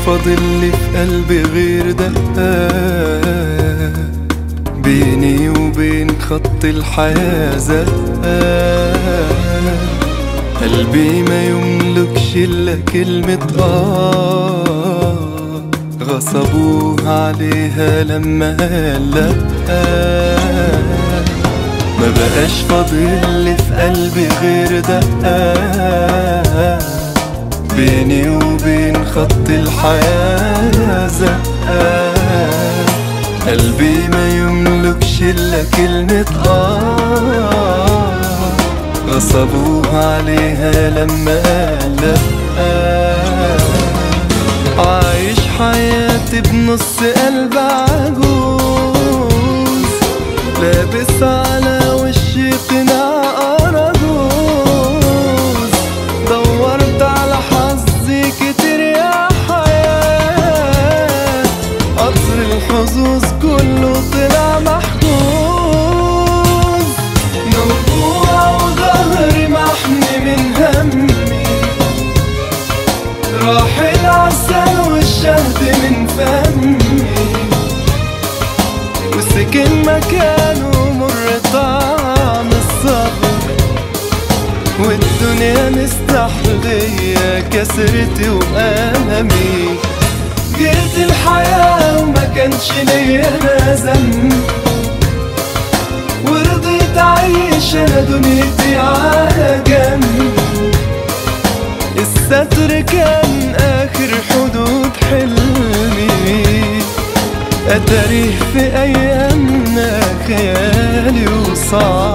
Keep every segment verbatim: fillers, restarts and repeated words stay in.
فاضل لي في قلبي غير دقات بيني وبين خط الحياة زقات. قلبي ما يملكش إلا كلمة آه، غصبوها عليها لما قال لأ. ما بقاش فاضل لي في قلبي غير دقات بيني وبين خط الحياة زقات. قلبي ما يملكش إلا كلمة آه، غصبوها عليها لما قال لأ. عايش حياتي بنص قلب عجوز، لابس على وشي قناع أراجوز. دورت على حظي كتير يا حياة، قطر الحظوظ كله طلع محجوز. موجوع وظهري محمي من همي، راح العسل والشهد من فمي، وسكن مكانه مر طعم الصبر. والدنيا مستحلية كسرتي وألمي، جيت الحياة وما كانش ليا أنا ذنب، ورضيت أعيش أنا دنيتي على جنب. الستر كان آخر حدود حلمي، أتاريه في أيامنا خيالي وصعب.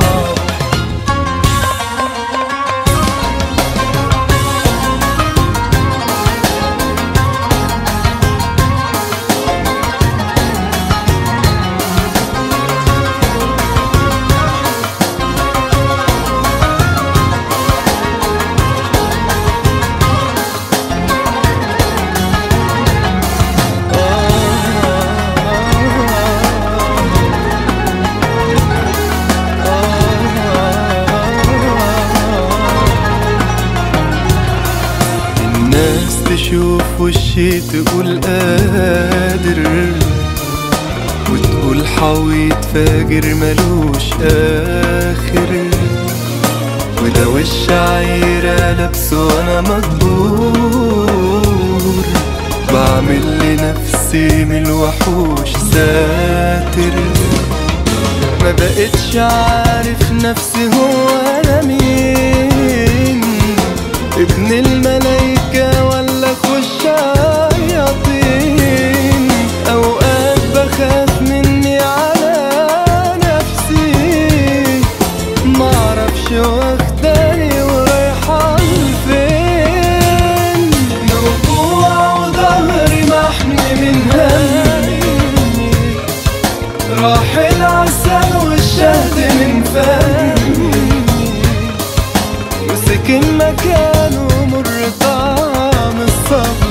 تشوف وشي تقول قادر، وتقول حويط فاجر ملوش آخر. وده وش عايرة لابسه وانا مجبور، بعمل لنفسي من الوحوش ساتر. ما بقتش عارف نفسي هو انا مين، ابن الملايكة ولا خش شياطين. اوقات بخاف مني على نفسي، معرفش واخداني ورايحة لفين. موجوع وظهري محمي من همي، راح العسل والشهد من فمي، وسكن مكانه مر طعم الصبر.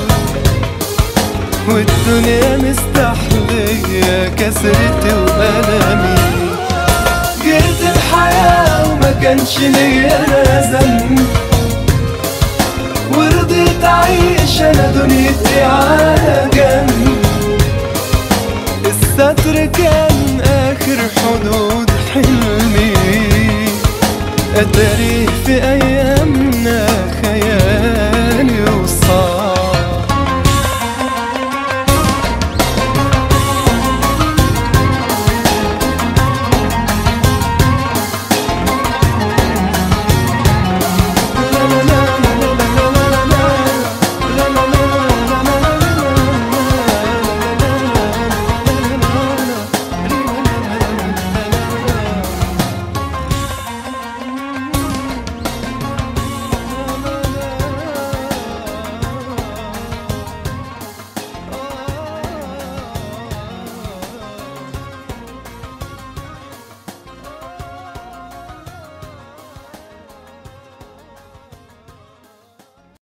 والدنيا مستحلية كسرتي وألمي، جيت الحياة وما كانش ليا أنا ذنب، ورضيت أعيش أنا دنيتي على جنب. الستر كان آخر حدود حلمي، أتاريه في أيام